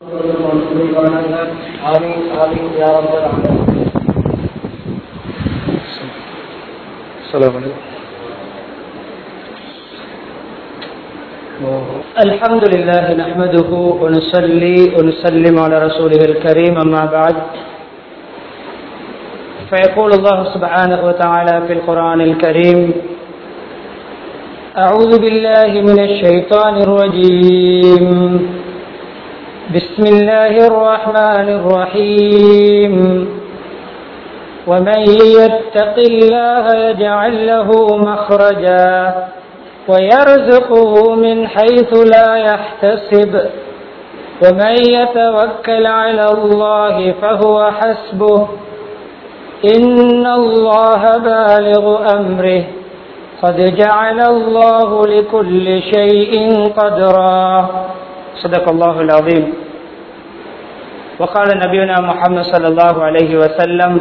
آمين آمين يا رب العالمين. السلام عليكم. الحمد لله نحمده ونصلي ونسلم على رسوله الكريم، أما بعد، فيقول الله سبحانه وتعالى في القرآن الكريم: أعوذ بالله من الشيطان الرجيم، بسم الله الرحمن الرحيم. ومن يتق الله يجعل له مخرجا ويرزقه من حيث لا يحتسب ومن يتوكل على الله فهو حسبه إن الله بالغ أمره قد جعل الله لكل شيء قدرا. صدق الله العظيم. وقال نبينا محمد صلى الله عليه وسلم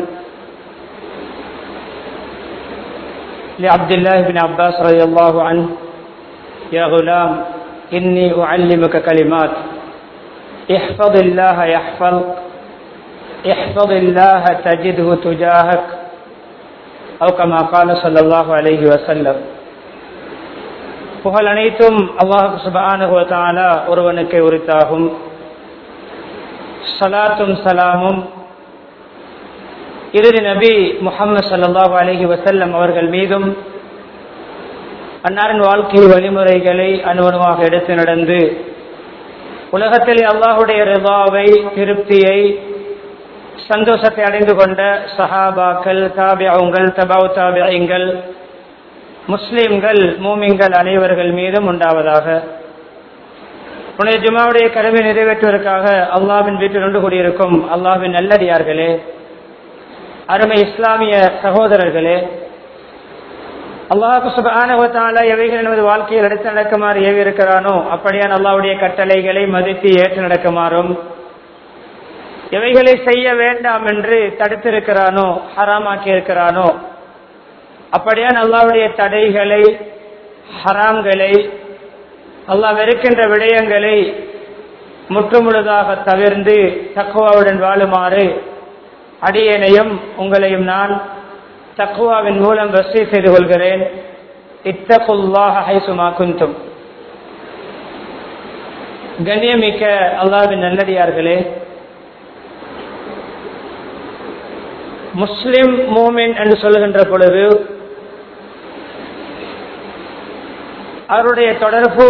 لعبد الله بن عباس رضي الله عنه: يا غلام إني أعلمك كلمات احفظ الله يحفظك احفظ الله تجده تجاهك، أو كما قال صلى الله عليه وسلم. புகழ் அனைத்தும் அல்லாஹ் சுப்ஹானஹு வ தஆலா ஒருவனுக்கு உரித்தாகும். ஸலாத்தும் ஸலாமும் இறுதி நபி முஹம்மது ஸல்லல்லாஹு அலைஹி வஸல்லம் அவர்கள் மீதும், அன்னாரின் வாழ்க்கை வழிமுறைகளை அணுவணுவாக எடுத்து நடந்து உலகத்தில் அல்லாஹுடைய ரிதாவை, திருப்தியை, சந்தோஷத்தை அடைந்து கொண்ட சஹாபாக்கள், தாபிஊன்கள், தபவு தாபிஈன்கள், முஸ்லிம்கள், மூமின்கள் அனைவர்கள் மீதும் உண்டாவதாக. புனித ஜுமாவுடைய கடமை நிறைவேற்றுவதற்காக அல்லாஹ்வின் வீட்டில் ஒன்று கூடியிருக்கும் அல்லாஹ்வின் நல்லடியார்களே, அருமை இஸ்லாமிய சகோதரர்களே, அல்லாஹ் சுப்ஹானஹு வ தஆலா எவைகள் நமது வாழ்க்கையில் எடுத்து நடக்குமாறு ஏவி இருக்கிறானோ அப்படியான அல்லாஹ்வுடைய கட்டளைகளை மதித்து ஏற்று நடக்குமாறும், எவைகளை செய்ய வேண்டாம் என்று தடுத்திருக்கிறானோ, ஹராமாக்கி இருக்கிறானோ அப்படியான அல்லாஹ்வுடைய தடைகளை, ஹராம்களை, அல்லாஹ் வெறுக்கின்ற விடயங்களை முற்றுமுழுதாக தவிர்ந்து தக்வாவுடன் வாழுமாறு அடியேனையும் உங்களையும் நான் தக்வாவின் மூலம் வஸீ செய்து கொள்கிறேன். இத்தகுல்லாஹ ஹைசுமா குன்தும். கண்ணியமிக்க அல்லாஹ்வின் நல்லடியார்களே, முஸ்லிம் மூமின் என்று சொல்லுகின்ற பொழுது அவருடைய தொடர்பு,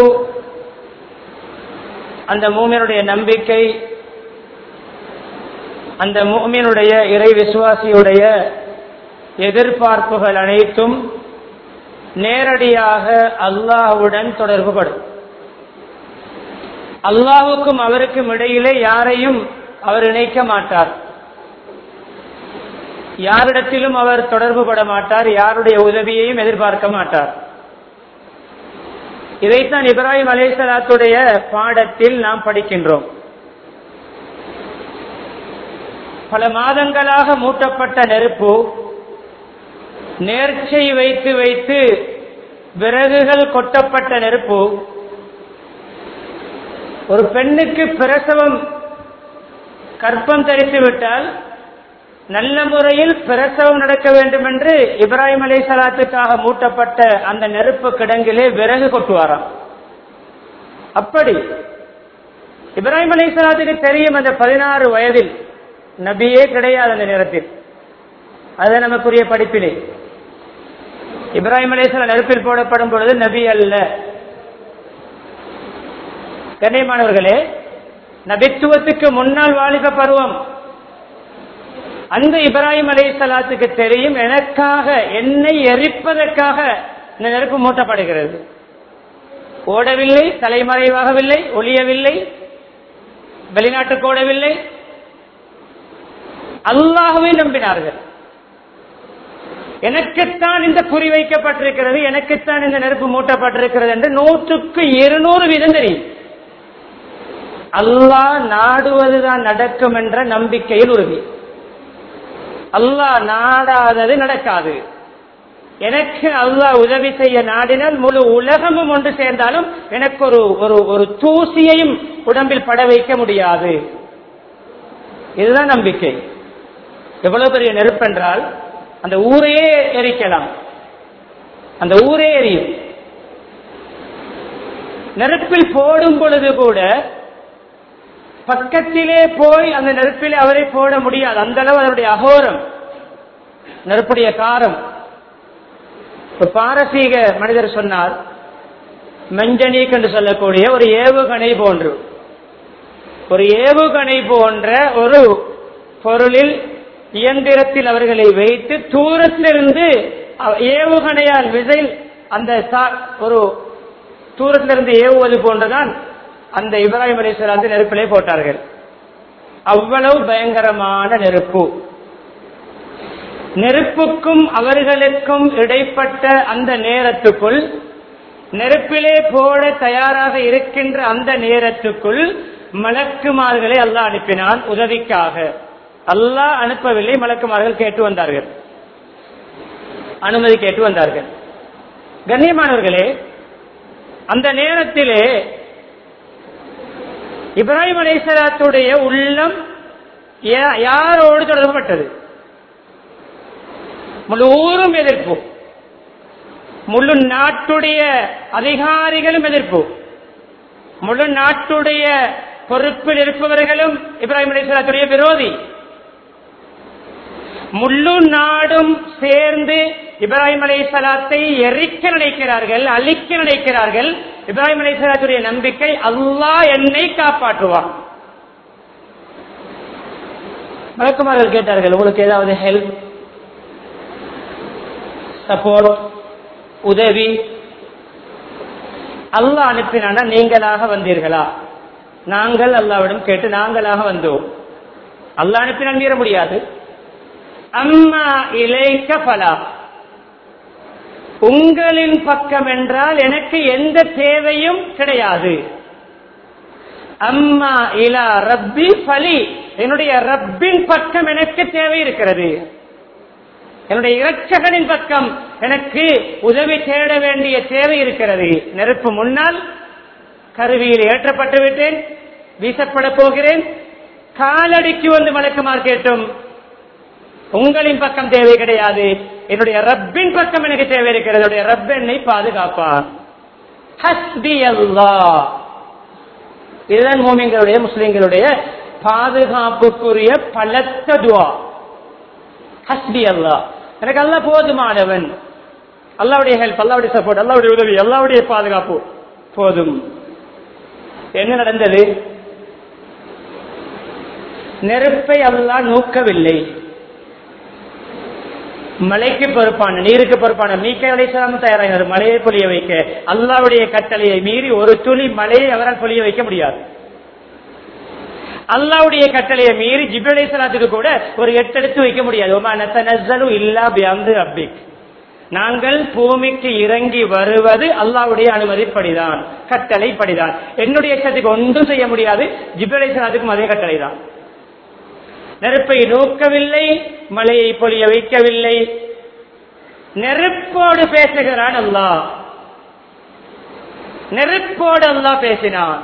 அந்த மூமினுடைய நம்பிக்கை, அந்த மூமினுடைய இறை விசுவாசியுடைய எதிர்பார்ப்புகள் அனைத்தும் நேரடியாக அல்லாஹ்வுடன் தொடர்பு படும். அல்லாஹ்வுக்கும் அவருக்கும் இடையிலே யாரையும் அவர் இணைக்க மாட்டார். யாரிடத்திலும் அவர் தொடர்பு பட மாட்டார். யாருடைய உதவியையும் எதிர்பார்க்க மாட்டார். இதைத்தான் இப்ராஹிம் அலைஹிஸ்ஸலாத்துடைய பாடத்தில் நாம் படிக்கின்றோம். பல மாதங்களாக மூட்டப்பட்ட நெருப்பு நேர்ச்சை வைத்து வைத்து விறகுகள் கொட்டப்பட்ட நெருப்பு ஒரு பெண்ணுக்கு பிரசவம், கற்பம் தரித்து விட்டால் நல்ல முறையில் பிரசவம் நடக்க வேண்டும் என்று இப்ராஹிம் அலைஹிஸ்ஸலாத்துக்காக மூட்டப்பட்ட அந்த நெருப்பு கிடங்கிலே விறகு கொட்டுவாராம். அப்படி இப்ராஹிம் அலைஹிஸ்ஸலாத்துக்கு தெரியும், அந்த 16 வயதில் நபியே கிடையாது அந்த நேரத்தில். அது நமக்குரிய படிப்பினை. இப்ராஹிம் அலைஹிஸ்ஸலாம் நெருப்பில் போடப்படும் பொழுது நபி அல்ல. கண்ணியமானவர்களே, நபித்துவத்துக்கு முன்னால் வாலிப பருவம். அந்த இப்ராஹிம் அலைஹிஸ்ஸலாத்துக்கு தெரியும், எனக்காக, என்னை எரிப்பதற்காக இந்த நெருப்பு மூட்டப்படுகிறது. ஓடவில்லை, தலைமறைவாகவில்லை, ஒளியவில்லை, வெளிநாட்டுக்கு ஓடவில்லை. அல்லாஹ்வை நம்பினார்கள். எனக்குத்தான் இந்த குறி வைக்கப்பட்டிருக்கிறது, எனக்குத்தான் இந்த நெருப்பு மூட்டப்பட்டிருக்கிறது என்று 100க்கு 200% தெரியும். அல்லாஹ் நாடுவதுதான் நடக்கும் என்ற நம்பிக்கையில் உறுதி. அல்லாஹ் நாடாதது நடக்காது. எனக்கு அல்லாஹ் உதவி செய்ய நாடினால் முழு உலகமும் ஒன்று சேர்ந்தாலும் எனக்கு ஒரு தூசியையும் உடம்பில் பட வைக்க முடியாது. இதுதான் நம்பிக்கை. எவ்வளவு பெரிய நெருப்பென்றால் அந்த ஊரையே எரிக்கலாம், அந்த ஊரே எரியும். நெருப்பில் போடும் பொழுது கூட பக்கத்திலே போய் அந்த நெருப்பிலே அவரை போட முடியாது. அந்த அளவு அதனுடைய அகோரம், நெருப்புடைய காரம். ஒரு பாரசீக மனிதர் சொன்னார், மெஞ்சனீக் என்று சொல்லக்கூடிய ஒரு ஏவுகணை போன்று, ஒரு ஏவுகணை போன்ற ஒரு பொருளில் இயந்திரத்தில் அவர்களை வைத்து தூரத்திலிருந்து ஏவுகணையால் விசையில் அந்த ஒரு தூரத்திலிருந்து ஏவுவது போன்றுதான் அந்த இப்ராஹிம் அலைஹிஸ்ஸலாம் நெருப்பிலே போட்டார்கள். அவ்வளவு பயங்கரமான நெருப்பு. நெருப்புக்கும் அவர்களுக்கும் இடைப்பட்ட அந்த நேரத்துக்குள், நெருப்பிலே போட தயாராக இருக்கின்ற அந்த நேரத்துக்குள் மலக்குமார்களை அல்லாஹ் அனுப்பினான் உதவிக்காக. அல்லாஹ் அனுப்பவில்லை, மலக்குமார்கள் கேட்டு வந்தார்கள், அனுமதி கேட்டு வந்தார்கள். கண்ணியமானவர்களே, அந்த நேரத்திலே இப்ராஹிம் அலைஹிஸ்ஸலாத்துடைய உள்ளம் யாரோடு தொடர்புபட்டது? முழு ஊரும் எதிர்ப்பு, முழு நாட்டுடைய அதிகாரிகளும் எதிர்ப்பு, முழு நாட்டுடைய பொறுப்பில் இருப்பவர்களும் இப்ராஹிம் அலைஹிஸ்ஸலாத்துடைய விரோதி. முழு நாடும் சேர்ந்து இப்ராஹிம் அலைஹிஸ்ஸலாத்தை எரிக்க நினைக்கிறார்கள், அழிக்க நினைக்கிறார்கள். இப்ராஹிம் அலைஹிஸ்ஸலாத்துடைய நம்பிக்கை, அல்லாஹ் என்னை காப்பாற்றுவான். மலக்குமார்கள் கேட்டார்கள், உங்களுக்கு ஏதாவது ஹெல்ப், சப்போர்ட், உதவி அல்லாஹ் அனுப்பினானா நீங்களாக வந்தீர்களா? நாங்கள் அல்லாஹ்விடம் கேட்டு நாங்களாக வந்தோம். அல்லாஹ் அனுப்பினால் மீற முடியாது. அம்மா இலைக்க ஃபலா, உங்களின் பக்கம் என்றால் எனக்கு எந்த தேவையும் கிடையாது. அம்மா இலா ரப்பி ஃபலி, என்னுடைய ரப்பின் பக்கம் எனக்கு தேவை இருக்கிறது. என்னுடைய இரட்சகனின் பக்கம் எனக்கு உதவி தேட வேண்டிய தேவை இருக்கிறது. நெருப்பு முன்னால் கருவியில் ஏற்றப்பட்டு விட்டேன், வீசப்பட போகிறேன். காலடிக்கு வந்து மலக்குமார் கேட்டும் உங்களின் பக்கம் தேவை கிடையாது, என்னுடைய ரப்பின் பக்கம் எனக்கு தேவை இருக்கிறது. என்னுடைய ரப் என்னை பாதுகாப்பார். ஹஸ்பி அல்லாஹ். இதுதான் மூமின்களுடைய, முஸ்லிம்களுடைய பாதுகாப்புக்குரிய பலத்த துஆ. ஹஸ்பி அல்லாஹ், எனக்கு அல்லாஹ் போதுமானவன். அல்லாஹ்வுடைய ஹெல்ப், அல்லாஹ்வுடைய சப்போர்ட், அல்லாஹ்வுடைய உதவி, அல்லாஹ்வுடைய பாதுகாப்பு போதும். என்ன நடந்தது? நெருப்பை அல்லாஹ் நூக்கவில்லை. மழைக்கு பொறுப்பான, நீருக்கு பொறுப்பான மீகாயில் அலைஹிஸ்ஸலாம் தயாராகினார் மழையை பொழிய வைக்க. அல்லாஹ்வுடைய கட்டளையை மீறி ஒரு துளி மழையை அவரால் பொழிய வைக்க முடியாது. அல்லாஹ்வுடைய கட்டளையை மீறி ஜிப்ரீல் அலைஹிஸ்ஸலாத்துக்கு கூட ஒரு எட்டெடுத்து வைக்க முடியாது. வமா நதனஸ்ஸலு இல்லா பிஅம்ரி ரப்பிக், நாங்கள் பூமிக்கு இறங்கி வருவது அல்லாஹ்வுடைய அனுமதிப்படிதான், கட்டளைப்படிதான். என்னுடைய இஷ்டத்துக்கு ஒன்றும் செய்ய முடியாது. ஜிப்ரீல் அலைஹிஸ்ஸலாத்துக்கும் அதே கட்டளைதான். நெருப்பை நோக்கவில்லை, மழையை பொழிய வைக்கவில்லை. நெருப்போடு பேசுகிறான் அல்லாஹ். நெருப்போடு அல்லாஹ் பேசினான்.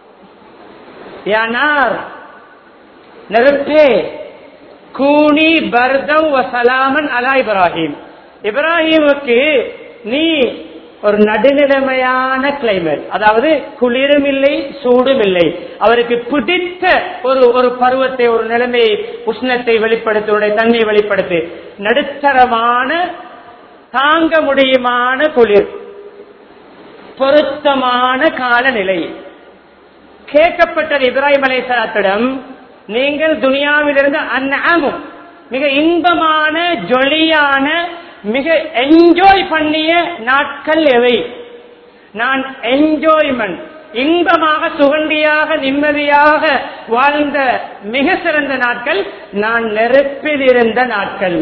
யானார், நெருப்பே, கூனி பர்தம் வ சலாமன் அலா இப்ராஹிம், இப்ராஹிமுக்கு நீ ஒரு நடுநிலைமையான கிளைமேட், அதாவது குளிரும் இல்லை சூடும் இல்லை, அவருக்கு பிடித்த ஒரு பருவத்தை, ஒரு நிலைமையை, உஷ்ணத்தை வெளிப்படுத்த, தன்மையை வெளிப்படுத்தி, நடுத்தரமான தாங்க முடியுமான குளிர், பொருத்தமான காலநிலை. கேட்கப்பட்டது இப்ராஹிம் அலைஹிஸ்ஸலாத்திடம், நீங்கள் துனியாவிலிருந்து அன்அமும், மிக இன்பமான ஜொலியான, மிக என்ஜாய் பண்ணிய நாட்கள் எவை? நான் என்ஜாய்மெண்ட், இன்பமாக சுகண்டியாக நிம்மதியாக வாழ்ந்த மிக சிறந்த நாட்கள் நான் நெருப்பில் இருந்த நாட்கள்.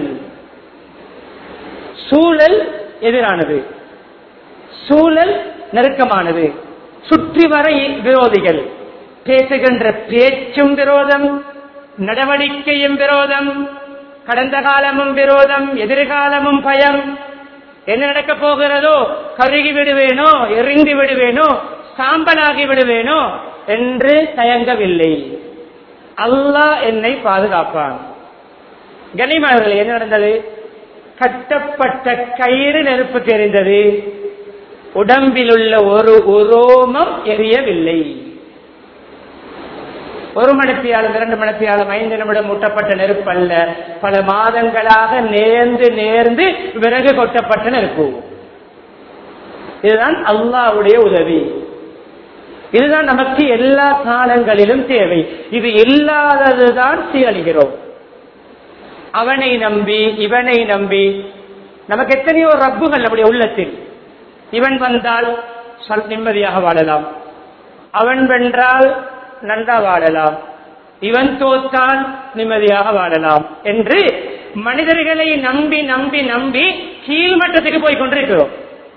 சூழல் எதிரானது, சூழல் நெருக்கமானது, சுற்றி வர விரோதிகள், பேசுகின்ற பேச்சும் விரோதம், நடவடிக்கையும் விரோதம், கடந்த காலமும் விரோதம், எதிர்காலமும் பயம். என்ன நடக்க போகிறதோ, கருகி விடுவேனோ, எரிந்து விடுவேனோ, சாம்பலாகி விடுவேனோ என்று தயங்கவில்லை. அல்லாஹ் என்னை பாதுகாப்பான். கனிமணவர்கள், என்ன நடந்தது? கட்டப்பட்ட கயிறு நெருப்புக்கு எரிந்தது. உடம்பில் உள்ள ஒரு உரோமம் எரியவில்லை. 1 மணித்தியாலும் 2 மணித்தியாலும் 5 நிமிடம் ஊட்டப்பட்ட நெருப்பு அல்ல, பல மாதங்களாக நேர்ந்து விறகு கொட்டப்பட்ட நெருப்பு. இதுதான் அல்லாஹ்வுடைய உதவி. இதுதான் நமக்கு எல்லா காலங்களிலும் தேவை. இது இல்லாததுதான் சீரழிகிறோம். அவனை நம்பி இவனை நம்பி நமக்கு எத்தனையோ ரப்புகள் நம்முடைய உள்ளத்தில். இவன் வந்தால் நிம்மதியாக வாழலாம், அவன் வென்றால் நன்றா வாழலாம், இவன் தோற்றால் நிம்மதியாக வாழலாம் என்று மனிதர்களை நம்பி நம்பி நம்பி கீழ்மட்டத்துக்கு போய் கொண்டிருக்கிறோம்.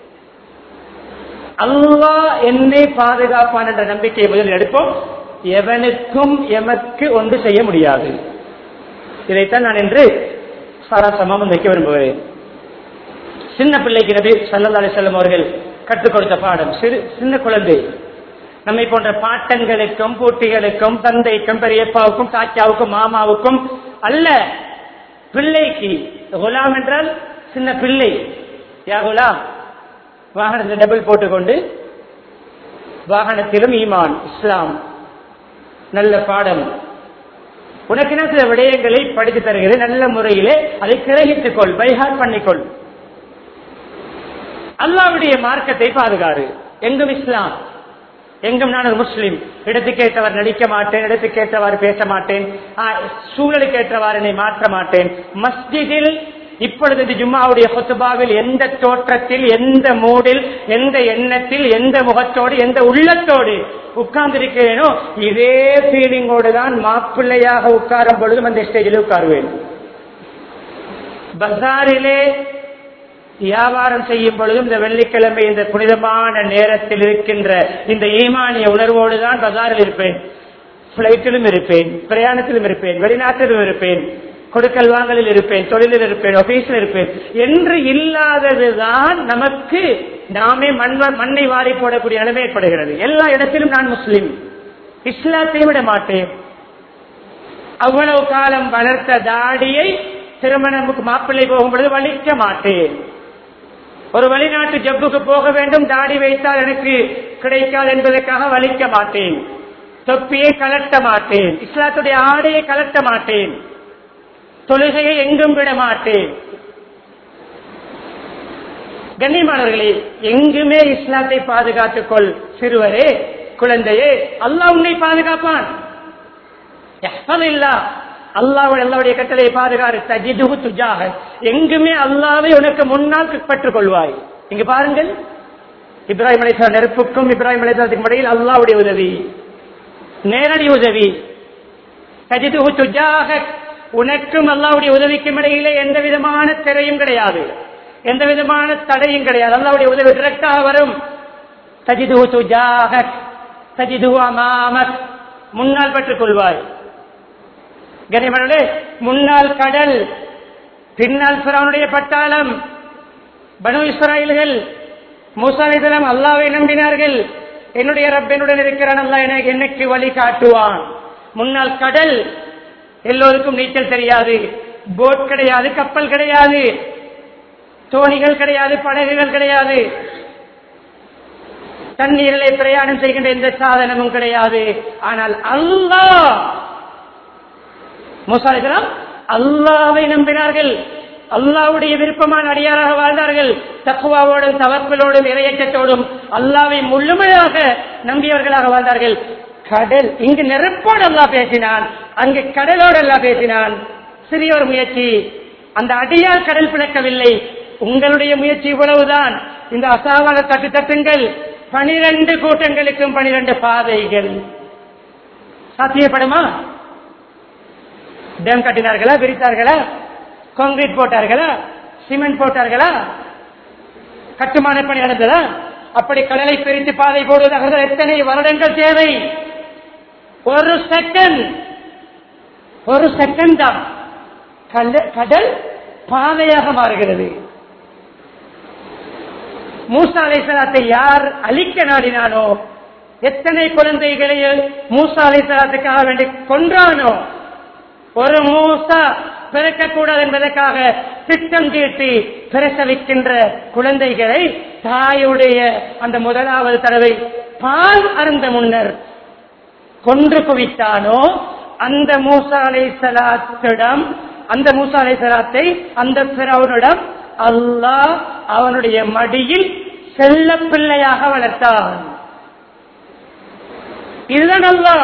அல்லாஹ் என்னை பாதுகாப்பான் என்ற நம்பிக்கையை முதலில் எடுப்போம். எவனுக்கும் எமக்கு ஒன்று செய்ய முடியாது. இதைத்தான் நான் என்று சாராசமாக வைக்க விரும்புகிறேன். சின்ன பிள்ளைக்கு நபி ஸல்லல்லாஹு அலைஹி வஸல்லம் அவர்கள் கற்றுக் கொடுத்த பாடம், சின்ன குழந்தை நம்மை போன்ற பாட்டன்களுக்கும் போட்டிகளுக்கும் தந்தைக்கும் பெரியப்பாவுக்கும் சாச்சாவுக்கும் மாமாவுக்கும் அல்ல, பிள்ளைக்கு. குலாம் என்றால் சின்ன பிள்ளை. யா குலாம், வாகனத்தை டபுள் போட்டுக்கொண்டு வாகனத்திலும் ஈமான் இஸ்லாம் நல்ல பாடம். உனக்கு நான் சில விடயங்களை படித்து தருகிறேன், நல்ல முறையிலே அதை கிரகித்துக் கொள், பைஹாட் பண்ணிக்கொள். அல்லாஹ்வுடைய மார்க்கத்தை பாதுகாரு. எங்கும் இஸ்லாம், எங்கும் நான் ஒரு முஸ்லிம். இடத்துக்கு ஏற்றவாறு நடிக்க மாட்டேன், இடத்துக்கு ஏற்றவாறு பேச மாட்டேன், சூழலுக்கு ஏற்றவாறு என்னை மாற்ற மாட்டேன். மஸ்ஜிதில் இப்பொழுது ஜும்மாவுடைய குத்பாவில் எந்த தோற்றத்தில், எந்த மூடில், எந்த எண்ணத்தில், எந்த முகத்தோடு, எந்த உள்ளத்தோடு உட்கார்ந்திருக்கிறேனோ இதே ஃபீலிங்கோடு தான் மாப்பிள்ளையாக உட்காரும் பொழுதும் அந்த ஸ்டேஜில் உட்காருவேன். பஜாரிலே வியாபாரம் செய்யும் பொழுதும் இந்த வெள்ளிக்கிழமை இந்த புனிதமான நேரத்தில் இருக்கின்ற இந்த ஈமானிய உணர்வோடு தான் பஜாரில் இருப்பேன். பிளைட்டிலும் இருப்பேன், பிரயாணத்திலும் இருப்பேன், வெளிநாட்டிலும் இருப்பேன், கொடுக்கல் வாங்கலில் இருப்பேன், தொழிலில் இருப்பேன், ஆபீஸில் இருப்பேன் என்று இல்லாததுதான் நமக்கு நாமே மண்ணை வாரி போடக்கூடிய நிலைமை ஏற்படுகிறது. எல்லா இடத்திலும் நான் முஸ்லிம், இஸ்லாத்தை விட மாட்டேன். அவ்வளவு காலம் வளர்த்த தாடியை திருமணமுக்கு மாப்பிள்ளை போகும் பொழுது வலிக்க மாட்டேன். ஒரு வெளிநாட்டு ஜப்புக்கு போக வேண்டும், தாடி வைத்தால் எனக்கு கிடைக்காது என்பதற்காக வலிக்க மாட்டேன். தொப்பியை கலட்ட மாட்டேன், இஸ்லாத்துடைய ஆடையை கலட்ட மாட்டேன், தொழுகையை எங்கும் விட மாட்டேன். கண்ணியமானவர்களே, எங்குமே இஸ்லாத்தை பாதுகாத்துக் கொள். சிறுவரே, குழந்தையே, அல்லாஹ் உன்னை பாதுகாப்பான். அல்லாஹ்வுடைய கட்டளையை பாதுகாரு. தஜிதுஹு துஜாஹ, எங்குமே அல்லாஹ்வை உனக்கு முன்னால் பெற்றுக் கொள்வாய். இங்கு பாருங்கள், இப்ராஹிம் அலைஹிஸ்ஸலாம் நெருப்புக்கும் இப்ராஹிம் அலைஹிஸ்ஸலாத்துக்கும் இடையில் அல்லாஹ்வுடைய உதவி, நேரடி உதவி. தஜிதுஹு துஜாஹ, உனக்கும் அல்லாஹ்வுடைய உதவிக்கும் இடையிலே எந்த விதமான திரையும் கிடையாது, எந்த விதமான தடையும் கிடையாது. அல்லாஹ்வுடைய உதவி டைரக்டாக வரும். தஜிதுஹு துஜாஹ, தஜிதுஹு அமாமக், முன்னால் பெற்றுக் கொள்வாய். கனிமனே, முன்னால் கடல், பின்னால் ஃபிரௌனுடைய பட்டாளம். பனு இஸ்ராயீல்கள் மூசா அலைஹிஸ்ஸலாம் அல்லாஹ்வை நம்பினார்கள். என்னுடைய ரப் என்னுடன் இருக்கிறான், அல்லாஹ் எனக்கு வழி காட்டுவான். முன்னால் கடல், எல்லோருக்கும் நீச்சல் தெரியாது, போட் கிடையாது, கப்பல் கிடையாது, தோணிகள் கிடையாது, படகுகள் கிடையாது, தண்ணீரிலே பிரயாணம் செய்கின்ற எந்த சாதனமும் கிடையாது. ஆனால் அல்லாஹ், மூசா அலைஹிஸ்ஸலாம் அல்லாஹ்வை நம்பினார்கள், அல்லாஹ்வுடைய விருப்பமான அடியாராக வாழ்ந்தார்கள். தக்வாவோடும் தவக்கலோடும் இறையச்சத்தோடும் அல்லாஹ்வை முழுமையாக நம்பியவர்களாக வாழ்ந்தார்கள். கடல், இங்கு நெருப்போடு அல்லாஹ் பேசினான், அங்கு கடலோடு அல்லாஹ் பேசினான். சிறிய ஒரு முயற்சி, அந்த அடியால் கடல் பிளக்கவில்லை. உங்களுடைய முயற்சி இவ்வளவுதான். இந்த அசாவான தட்டு தட்டுங்கள். 12 கூட்டங்களுக்கும் 12 பாதைகள் சாத்தியப்படுமா? டேம் கட்டினார்களா, விரித்தார்களா, கான்கிரீட் போட்டார்களா, சிமெண்ட் போட்டார்களா, கட்டுமான பணி நடந்ததா? அப்படி கடலை பிரித்து பாதை போடுவதாக எத்தனை வருடங்கள் தேவை? ஒரு செகண்ட் தான் கடல் பாதையாக மாறுகிறது. மூசா அலைஹிஸ்ஸலாத்தை யார் அழிக்க நாடினானோ, எத்தனை குழந்தைகளை மூசா அலைஹிஸ்ஸலாத்துக்காக வேண்டி கொன்றானோ, ஒரு மூசா பிறக்கக்கூடாது என்பதற்காக திட்டம் தீட்டி பிரசவிக்கின்ற குழந்தைகளை தாயுடைய அந்த முதலாவது தடவை பால் அருந்த முன்னர் கொன்று குவித்தானோ, அந்த மூசா அலைஹிஸ்ஸலாத்திடம், அந்த மூசா அலைஹிஸ்ஸலாத்தை அந்த ஃபிரௌனிடம் அல்லாஹ் அவனுடைய மடியில் செல்ல பிள்ளையாக வளர்த்தான். இதுதான் அல்லாஹ்,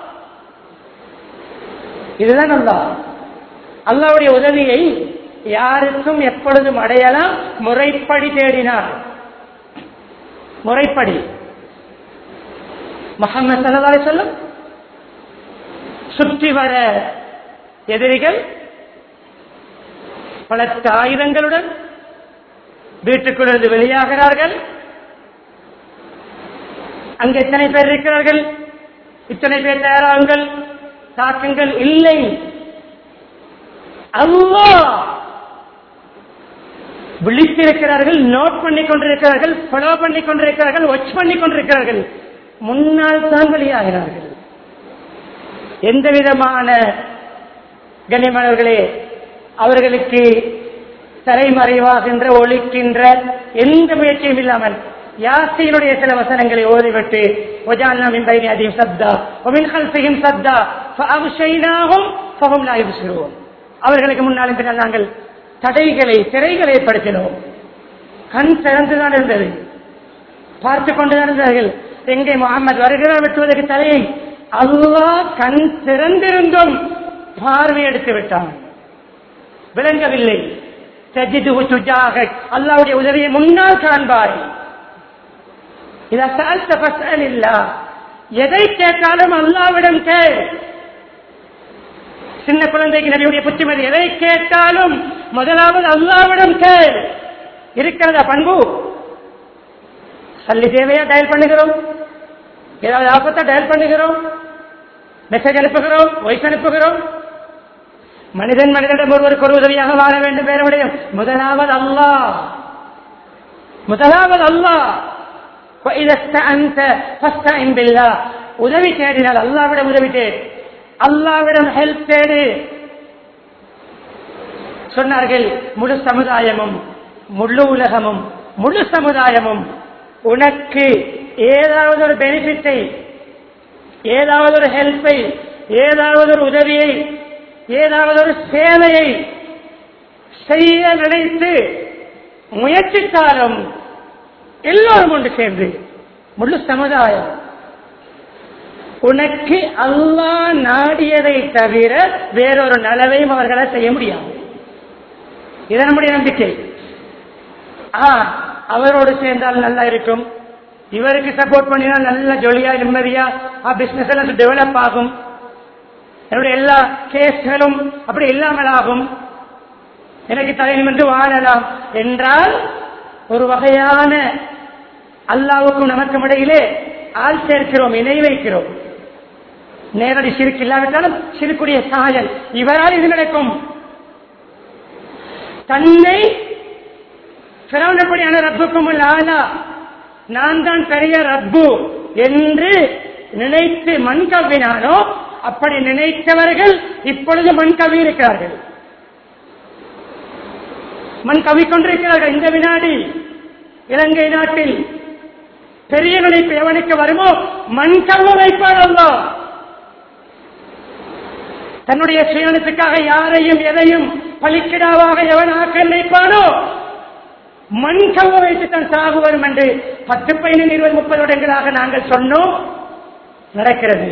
இதுதான் அல்லாஹ். அல்லாஹ்வுடைய உதவியை யாருக்கும் எப்பொழுதும் அடையலாம், முறைப்படி தேடினார். முறைப்படி முஹம்மது ஸல்லல்லாஹு அலைஹி வஸல்லம் சுற்றி வர எதிரிகள் பல ஆயுதங்களுடன் வீட்டுக்குள்ளிருந்து வெளியாகிறார்கள். அங்கு எத்தனை பேர் இருக்கிறார்கள், இத்தனை பேர் தயாராகுங்கள், தாக்குங்கள். இல்லை, அல்லாஹ் விழித்திருக்கிறார்கள், நோட் பண்ணி கொண்டிருக்கிறார்கள், ஃபாலோ பண்ணி கொண்டிருக்கிறார்கள், வாட்ச் பண்ணி கொண்டிருக்கிறார்கள். முன்னால் தான் வெளியாகிறார்கள். எந்த விதமான கண்ணியமானவர்களே, அவர்களுக்கு தலைமறைவாகின்ற ஒழிக்கின்ற எந்த முயற்சியும் இல்லாமல் யாசீனுடைய சில வசனங்களை ஓதிவிட்டு வஜஅல்னா மின் பைனி அய்திஹிம் சத்தா வ மின் கல்ஃபிஹிம் சத்தா ஃபஅக்ஷைனாஹும் ஃபஹும் லா யுப்சிரூன். அவர்களுக்கு முன்னால் பின்னால் நாங்கள் தடைகளை, திரைகளை ஏற்படுத்தினோம். கண் திறந்துதான் இருந்தது, பார்த்து கொண்டுதான் இருந்தார்கள். எங்கே முஹம்மது வருகிறார் வெட்டுவதற்கு தலையை அல்லாஹ் கண் திறந்திருந்தும் பார்வை எடுத்து விட்டான், விளங்கவில்லை. அல்லாஹ்வுடைய உதவியை முன்னால் காண்பாய். எதை கேட்டாலும் அல்லாஹ்விடம் கேள். சின்ன குழந்தைக்கு நபியுடைய புத்திமதி, எதை கேட்டாலும் முதலாவது அல்லாஹ்விடம் கேள். இருக்கிறதா பண்பு? சல்லி தேவையா டயல் பண்ணுகிறோம், ஏதாவது ஆபத்தை டயல் பண்ணுகிறோம், மெசேஜ் அனுப்புகிறோம், வாய்ஸ் அனுப்புகிறோம். மனிதன் மனிதனிடம் ஒருவருக்கு ஒரு உதவியாக வாழ வேண்டும். வேற விடயம், முதலாவது அல்லாஹ், முதலாவது அல்லாஹ். உதவி தேடினால் அல்லாஹ்விடம் உதவி தேடு, அல்லாஹ்விடம் ஹெல்ப் தேடு. சொன்னார்கள், முழு சமுதாயமும், முழு உலகமும், முழு சமுதாயமும் உனக்கு ஏதாவது ஒரு பெனிஃபிட்டை, ஏதாவது ஒரு ஹெல்ப்பை, ஏதாவது ஒரு உதவியை, ஏதாவது ஒரு சேவையை செய்ய நினைத்து முயற்சித்தாலும் எல்லோரும் ஒன்று சேர்ந்து முழு சமுதாயம் உனக்கு அல்லாஹ் நாடியதை தவிர வேறொரு நலவையும் அவர்களால் செய்ய முடியாது. இது நம்முடைய நம்பிக்கை. அவரோடு சேர்ந்தால் நல்லா இருக்கும், இவருக்கு சப்போர்ட் பண்ணினால் நல்ல ஜொலியா நிம்மதியா பிசினஸ் எல்லாம் டெவலப் ஆகும், என்னுடைய எல்லா கேஸ்களும் அப்படி இல்லாமல் ஆகும், எனக்கு தலை நிமிர்ந்து வாழலாம் என்றால் ஒரு வகையான அல்லாஹ்வுக்கும் நமக்கும் இடையிலே ஆள் சேர்க்கிறோம், இணை வைக்கிறோம். நேரடி சிறுக்கு இல்லாவிட்டாலும் சிறுக்குடைய சாயல். இவரால் இது நடக்கும். தன்னை பிறவனப்படியான ரப்புக்கும் ஆனா நான் தான் பெரிய ரப்பு என்று நினைத்து மண் கவ்வினானோ, அப்படி நினைத்தவர்கள் இப்பொழுது மண் கவி இருக்கிறார்கள், மண் கவிக்கொண்டிருக்கிறார்கள். இந்த வினாடி இலங்கை நாட்டில் பெரிய நினைப்பு எவனுக்கு வருமோ மண் கவ வைப்பான் அல்லாஹ். தன்னுடைய சுயநலத்துக்காக யாரையும் எதையும் பலிக்கிடாவாக எவன் ஆக்க நினைப்பானோ மண் கவ வைத்து தான் சாகு வரும் என்று 10, 15, 20, 30 வருடங்களாக நாங்கள் சொன்னோம். நடக்கிறது.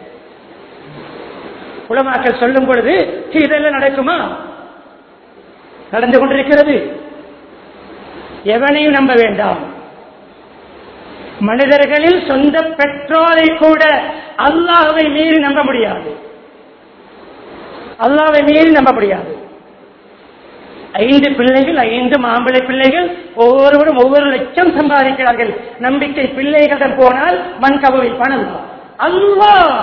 உலமாக்கள் சொல்லும் பொழுது இதெல்லாம் நடக்குமா? நடந்து கொண்டிருக்கிறது. எவனையும் நம்ப வேண்டாம். மனிதர்களில் சொந்த பெற்றோரை கூட அல்லாஹ்வை மீறி நம்ப முடியாது, அல்லாஹ்வை மீறி நம்ப முடியாது. 5 பிள்ளைகள், 5 மாம்பிள்ளை பிள்ளைகள், ஒவ்வொருவரும் ஒவ்வொரு லட்சம் சம்பாதிக்கிறார்கள். நம்பிக்கை பிள்ளைகளிடம் போனால் மண் கவிழ்ப்பான் அல்லாஹ். அல்லாஹ்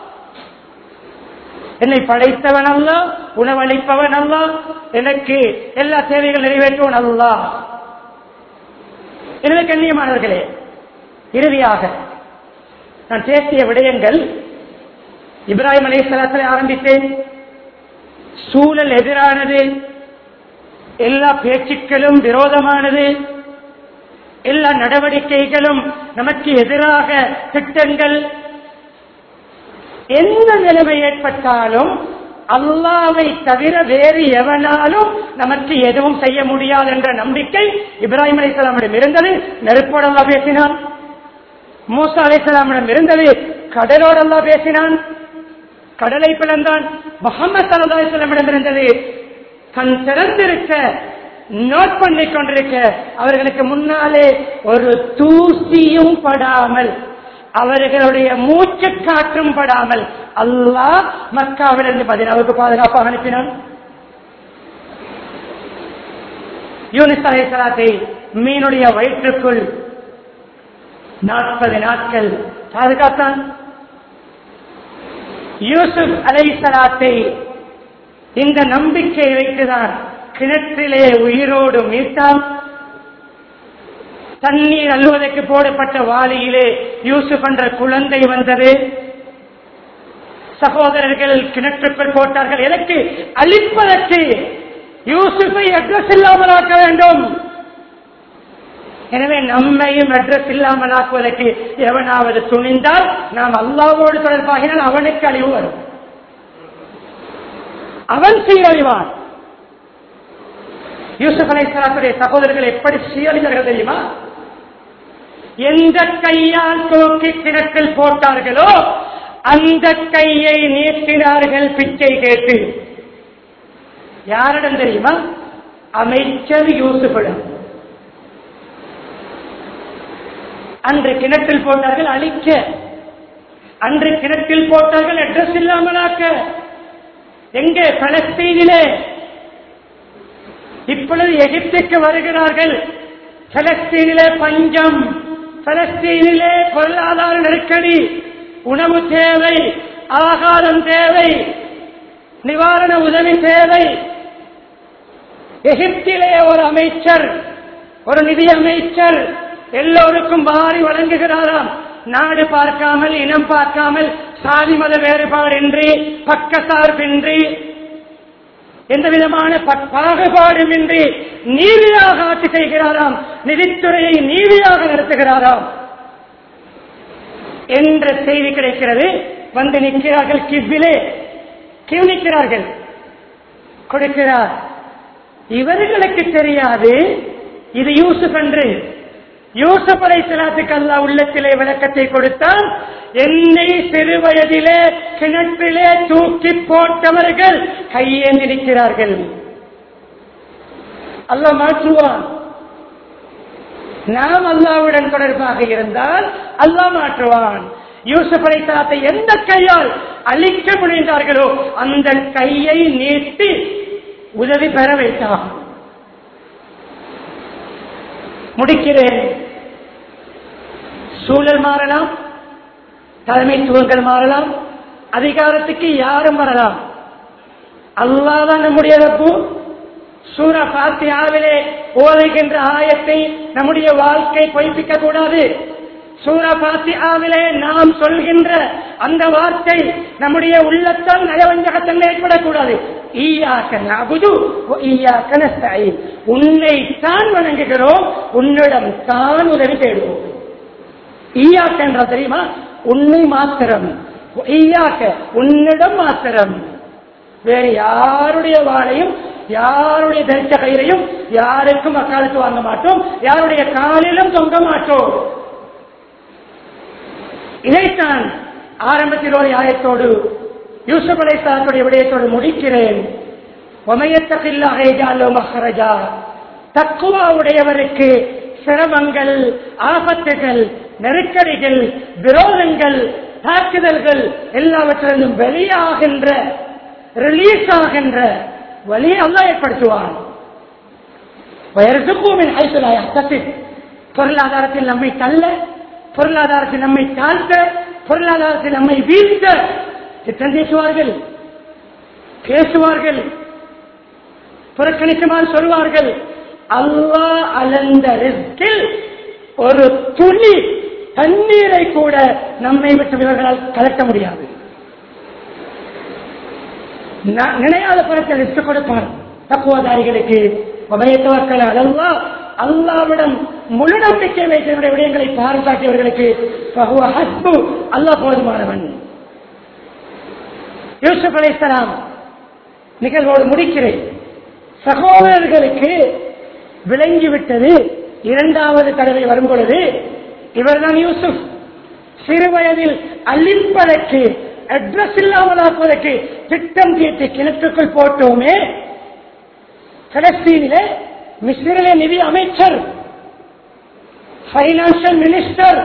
என்னை படைத்தவன் அல்லாஹ், உணவளிப்பவன் அல்லாஹ், எனக்கு எல்லா தேவைகள் நிறைவேற்றுவன் அல்லாஹ். எனவே கண்ணியமானவர்களே, இறுதியாக நான் பேசிய விடயங்கள் இப்ராஹிம் அலைஹிஸ்ஸலாத்தில் ஆரம்பித்தேன். சூழல் எதிரானது, எல்லா பேச்சுக்களும் விரோதமானது, எல்லா நடவடிக்கைகளும் நமக்கு எதிராக திட்டங்கள். எந்த நிலைமை ஏற்பட்டாலும் அல்லாஹ்வை தவிர வேறு எவனாலும் நமக்கு எதுவும் செய்ய முடியாது என்ற நம்பிக்கை இப்ராஹிம் அலைஹிஸ்ஸலாமிடம் இருந்தது. நெருப்போடு அல்லாஹ் பேசினான். மூசா அலைஹிஸ்ஸலாமிடம் இருந்தது. கடலோடு அல்லாஹ் பேசினான், கடலை பிளந்தான். முஹம்மது ஸல்லல்லாஹு அலைஹி வஸல்லம் இருந்தது, கண் திறந்திருக்க நோட் பண்ணிக் கொண்டிருக்க அவர்களுக்கு முன்னாலே ஒரு தூசியும் படாமல், அவர்களுடைய மூச்சு காற்றும் படாமல் அல்லாஹ் மக்காவிலிருந்து மதீனாவுக்கு பாதுகாப்பாக அனுப்பினான். யூனுஸ் அலைஹிஸ்ஸலாத்தை மீனுடைய வயிற்றுக்குள் 40 நாட்கள் பாதுகாத்தான். யூசுப் அலைஹிஸ்ஸலாத்தை இந்த நம்பிக்கை வைத்துதான் கிணற்றிலே உயிரோடு மீட்டான். தண்ணீர் அள்ளுவதற்கு போடப்பட்ட வாளியிலே யூசுப் என்ற குழந்தை வந்தது. சகோதரர்கள் கிணற்றுக்குள் போட்டார்கள். எனக்கு அழிப்பதற்கு யூசுஃபை அட்ரஸ் இல்லாமல் ஆக்க வேண்டும். எனவே நம்மையும் அட்ரஸ் இல்லாமல் ஆக்குவதற்கு எவனாவது துணிந்தால் நாம் அல்லாஹ்வோடு தொடர்பாகினால் அவனுக்கு அழிவு வரும், அவன் சீரழிவான். யூசுப் அலைஹிஸ்ஸலாத்துடைய சகோதரர்கள் எப்படி சீரழிந்தார்கள் தெரியுமா? எந்த கையால் தூக்கி கிணற்றில் போட்டார்களோ அந்த கையை நீட்டினார்கள் பிச்சை கேட்டு. யாரிடம் தெரியுமா? அமைச்சர் யூசுஃபிடம். அன்று கிணற்றில் போட்டார்கள் அழிக்க, அன்று கிணற்றில் போட்டார்கள் அட்ரஸ் இல்லாமலாக்க. எங்கே? பலஸ்தீனிலே. இப்பொழுது எகிப்துக்கு வருகிறார்கள். பலஸ்தீனிலே பஞ்சம், பலஸ்தீனிலே பொருளாதார நெருக்கடி, உணவு தேவை, ஆகாரம் தேவை, நிவாரண உதவி தேவை. எகிப்திலே ஒரு அமைச்சர், ஒரு நிதி அமைச்சர் எல்லோருக்கும் வாரி வழங்குகிறாராம். நாடு பார்க்காமல், இனம் பார்க்காமல், சாதி மத வேறுபாடின்றி, பக்கசார்பின்றி, எந்த விதமான பாகுபாடுமின்றி நீதியாக ஆட்சி செய்கிறாராம். நிதித்துறையை நீதியாக நடத்துகிறாராம் என்ற செய்தி கிடைக்கிறது. வந்து நிற்கிறார்கள், கிவ்விலே நிற்கிறார்கள், கொடுக்கிறார். இவர்களுக்கு தெரியாது இது யூசுப் என்று. யூசுப் அலைஹிஸ்ஸலாத்துக்கு அல்லாஹ் உள்ளத்திலே விளக்கத்தை கொடுத்தால், என்னை சிறு வயதிலே கிணற்றிலே தூக்கி போட்டவர்கள் கையேந்தி நிற்கிறார்கள். அல்லாஹ் மாற்றுவான். நாம் அல்லாஹ்வுடன் தொடர்பாக இருந்தால் அல்லாஹ் மாற்றுவான். யூசுப் அலைஹிஸ்ஸலாத்தை எந்த கையால் அழிக்க முனைந்தார்களோ அந்த கையை நீட்டி உதவி பெற வைத்தான். முடிக்கிறேன். சூழல் மாறலாம், தலைமைத்துவங்கள் மாறலாம், அதிகாரத்துக்கு யாரும் வரலாம். அல்லாஹ் தான் நம்முடைய ரப்பு. சூரா ஃபாத்திஹாவிலே ஓதுகின்ற ஆயத்தை நம்முடைய வாழ்க்கை பொய்ப்பிக்க கூடாது. சூரா ஃபாத்திஹாவிலே நாம் சொல்கின்ற அந்த வார்த்தை நம்முடைய உள்ளத்தால் நயவஞ்சகத்தன்மை ஏற்படக்கூடாது. ஈயாக்க நஅபுது வ ஈயாக்க நஸ்தஈன். உன்னை தான் வணங்குகிறோம், உன்னிடம் தான் உதவி தேடுவோம். ஈயாக்க என்றால் தெரியுமா? உன்னை மாத்திரம், ஈயாக்க உன்னிடம் மாத்திரம். வேறு யாருடைய வாழையும் யாருடைய தரித்த கயிறையும் யாருக்கும் அக்காலத்து வாங்க மாட்டோம், யாருடைய காலிலும் தொங்க மாட்டோம். இதைத்தான் ஆரம்பத்தில் ஒரு ஆயத்தோடு யூசுப் அலைஹிஸ்ஸலாத்துடைய விடயத்தோடு முடிக்கிறேன். வமயத்தகில்லாஹ யஜஅல் மஹ்ரஜா. தக்வா உடையவருக்கு சிரமங்கள், ஆபத்துகள், நெருக்கடிகள், விரோதங்கள், தாக்குதல்கள் எல்லாவற்றிலும் வெளியாகின்ற, ரிலீஸ் ஆகின்ற வழியை அல்லாஹ் ஏற்படுத்துவான். பொருளாதாரத்தில் நம்மை தள்ள, பொருளாதாரத்தில் நம்மை தாழ்த்த, பொருளாதாரத்தில் நம்மை வீழ்த்த திட்டம் பேசுவார்கள், பேசுவார்கள், புறக்கணிக்குமாறு சொல்வார்கள். அல்லாஹ் அளந்த ரிஸ்கில் ஒரு துளி தண்ணீரை கூட நம்மை விட்டு இவர்களால் கலட்ட முடியாது. நினையாத பணத்தை எடுத்துக் கொடுப்பார் தக்குவதாரிகளுக்கு. அல்லாவிடம் முழு நம்பிக்கை வைத்தவருடைய விடயங்களை பாராட்டியவர்களுக்கு அல்லாஹ் போதுமானவன். யூசுப் அலைஹிஸ்ஸலாம் நிகழ்வோடு முடிக்கிறேன். சகோதரர்களுக்கு விளங்கிவிட்டது. இரண்டாவது தடவை வரும் பொழுது இவர்தான் யூசுப். சிறு வயதில் அழிப்பதற்கு, அட்ரஸ் இல்லாமல் ஆக்குவதற்கு திட்டம் தீட்டி கிணற்றுக்குள் போட்டோமே. கடைசியிலே மிஸ்ரிலே நிதி அமைச்சர், பைனான்சியல் மினிஸ்டர்,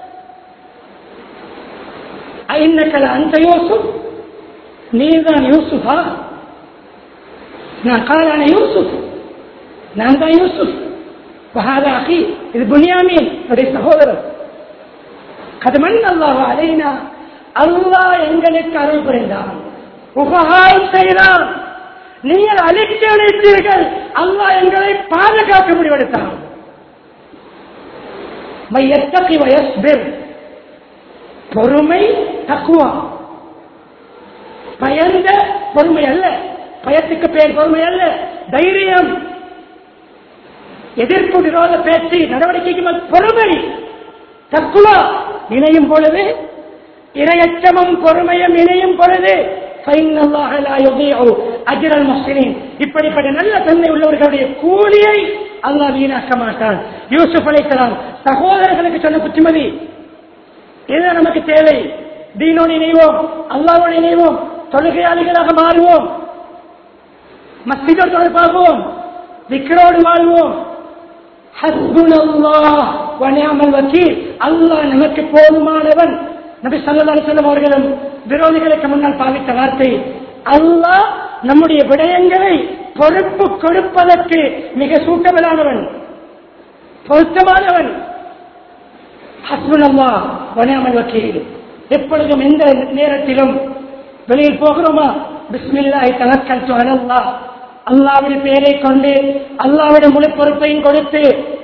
அந்த யூசுப் நீதான் யூசுஃபா? நான் காலான யூசுப், நான் தான் யூசுப். இது புனியாமீன் சகோதரர். கதமன் அல்லாஹ் அலைனா, அல்லாஹ் எங்களுக்கு அருள் புரிந்தான், உபகாரம் செய்தான். நீங்கள் அழிக்க அழைத்தீர்கள், அல்லாஹ் எங்களை பாதுகாக்க முடிவெடுத்தான். பொறுமை தக்குவா, பயந்த பொறுமை அல்ல, பயத்துக்கு பேர் பொறுமை அல்ல, தைரியம். எதிர்ப்பு விரோத பேச்சு நடவடிக்கைக்கு பொறுமை தக்குவா இணையும் பொழுது, இரையச்சமும் பொறுமையும் இணையும் பொழுது இப்படிப்பட்ட நல்ல தன்மை உள்ளவர்களுடைய கூலியை அல்லாஹ் வீணாக்க மாட்டான். யூசுப் அலைஹிஸ்ஸலாம் சகோதரர்களுக்கு சொன்ன புத்திமதி இதுதான் நமக்கு தேவை. தீனோடு இணைவோம், அல்லாஹ்வோடு இணைவோம், தொழுகையாளிகளாக மாறுவோம், மஸ்ஜிதோடு தொடர்பாகுவோம், திக்ரோடு வாழ்வோம். ஹஸ்புனல்லாஹ் வ நிஅமல் வக்கீல், அல்லாஹ் நமக்கு போதுமானவன். நபி ஸல்லல்லாஹு அலைஹி வஸல்லம் அவர்களும் விரோதிகளுக்கு முன்னால் பாவித்த வார்த்தை, அல்லாஹ் நம்முடைய விடயங்களை பொறுப்பு கொடுப்பதற்கு மிக சூட்டபிளானவன், பொருத்தமானவன். ஹஸ்புனல்லாஹ் வ நிஅமல் வக்கீல். எப்பொழுதும் எந்த நேரத்திலும் வெளியில் போகிறோமா, பிஸ்மில்லாஹி தவக்கல்து அலல்லாஹ், அல்லாஹ்வுடைய பெயரை கொண்டு அல்லாஹ்வுடைய முழு பொறுப்பையும் கொடுத்து,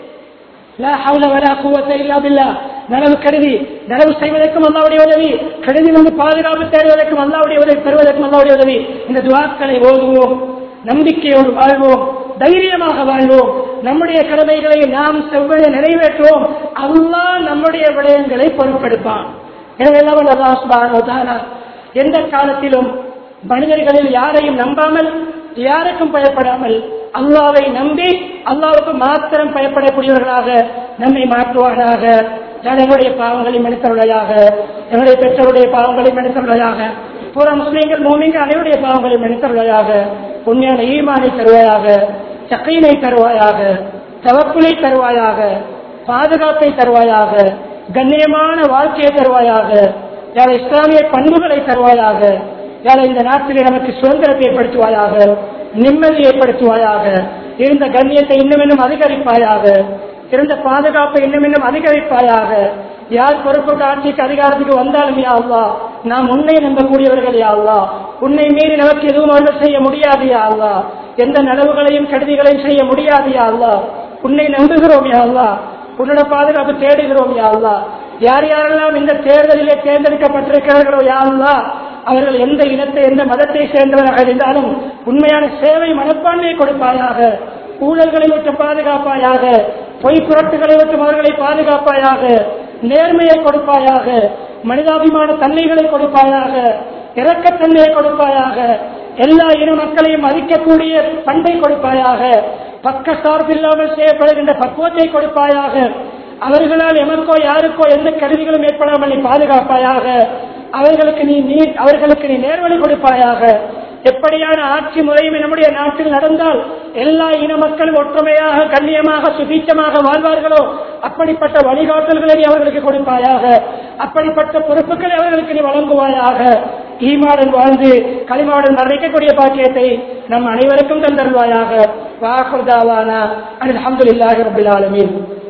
லா ஹவ்ல வலா குவத்த இல்லா பில்லாஹ், நனவு கருதி நனவு செய்வதற்கும் அல்லாஹ்வுடைய உதவி, கருதி வந்து பாதுகாப்பு தேடுவதற்கும் அல்லாஹ்வுடைய உதவி, பெறுவதற்கும் அல்லாஹ்வுடைய உதவி. இந்த துஆக்களை ஓதுவோம், நம்பிக்கையோடு வாழ்வோம், தைரியமாக வாழ்வோம், நம்முடைய கடமைகளை நாம் செவ்வழி நிறைவேற்றுவோம். அல்லாஹ் நம்முடைய விடயங்களை பொறுப்பெடுப்பான். எனவே அல்லாஹ் சுப்ஹானஹு வ தஆலா எந்த காலத்திலும் மனிதர்களில் யாரையும் நம்பாமல், யாருக்கும் பயப்படாமல், அல்லாஹ்வை நம்பி அல்லாஹ்வுக்கு மாத்திரம் பயப்படக்கூடியவர்களாக நம்மை மாற்றுவானாக. எங்களுடைய பாவங்களை மன்னித்தருள்வாயாக, எங்களுடைய பெற்றோருடைய பாவங்களை மன்னித்தருள்வாயாக, பூரா முஸ்லிம்கள் மூமின்கள் அனைவருடைய பாவங்களை மன்னித்தருள்வாயாக. உண்மையான ஈமானை தருவாயாக, யக்கீனை தருவாயாக, தவக்குலை தருவாயாக, பாதுகாப்பை தருவாயாக, கண்ணியமான வாழ்க்கையை தருவாயாக, யார இஸ்லாமிய பண்புகளை தருவாயாக. யார இந்த நாட்டிலே நமக்கு சுதந்திரத்தை ஏற்படுத்துவாயாக, நிம்மதியை ஏற்படுத்துவாயாக, இருந்த கண்ணியத்தை இன்னும் இன்னும் அதிகரிப்பாயாக, இருந்த பாதுகாப்பை இன்னும் இன்னும் அதிகரிப்பாயாக. யார் பொறுப்புக்கு ஆட்சிக்கு அதிகாரத்துக்கு வந்தாலும் யா அல்லாஹ், நாம் உன்னை நம்பக்கூடியவர்கள் யா அல்லாஹ், உன்னை மீறி நமக்கு எதுவும் அவர்கள் செய்ய முடியாது யா அல்லாஹ், எந்த நலவுகளையும் கெடுதிகளையும் செய்ய முடியாது யா அல்லாஹ். உன்னை நம்புகிறோம் யா அல்லாஹ், உன்னோட பாதுகாப்பு தேடுகிறோம் யா அல்லாஹ். யார் யாரெல்லாம் இந்த தேர்தலிலே தேர்ந்தெடுக்கப்பட்டிருக்கிறார்களோ யா அல்லாஹ், அவர்கள் எந்த இனத்தை எந்த மதத்தை சேர்ந்தவராக இருந்தாலும் உண்மையான சேவை மனப்பான்மையை கொடுப்பாயாக. ஊழல்களை விட்டு பாதுகாப்பாயாக, பொய் புரட்டுகளை விட்டு அவர்களை பாதுகாப்பாயாக, நேர்மையை கொடுப்பாயாக, மனிதாபிமான தன்மைகளை கொடுப்பாயாக, இரக்கத்தன்மையை கொடுப்பாயாக, எல்லா இன மக்களையும் மதிக்கக்கூடிய பண்பை கொடுப்பாயாக, பக்க சார்பில்லாமல் செய்யப்படுகின்ற பக்குவத்தை கொடுப்பாயாக. அவர்களால் எமக்கோ யாருக்கோ எந்த கருவிகளும் ஏற்படாமல் நீ பாதுகாப்பாயாக. அவர்களுக்கு நீ நேர்வழி கொடுப்பாயாக. எப்படியான ஆட்சி முறையும் நம்முடைய நாட்டில் நடந்தால் எல்லா இன மக்களும் ஒற்றுமையாக, கண்ணியமாக, சுபீட்சமாக வாழ்வார்களோ அப்படிப்பட்ட வழிகாட்டல்களை நீ அவர்களுக்கு கொடுப்பாயாக. அப்படிப்பட்ட பொறுப்புகளை அவர்களுக்கு நீ வழங்குவாயாக. ஈமாவுடன் வாழ்ந்து களிமாவுடன் மரணிக்கக்கூடிய பாக்கியத்தை நம் அனைவருக்கும் தந்தருவாயாக. வாஹுர் தாவானா அல்ஹம்துலில்லாஹி ரப்பில் ஆலமீன்.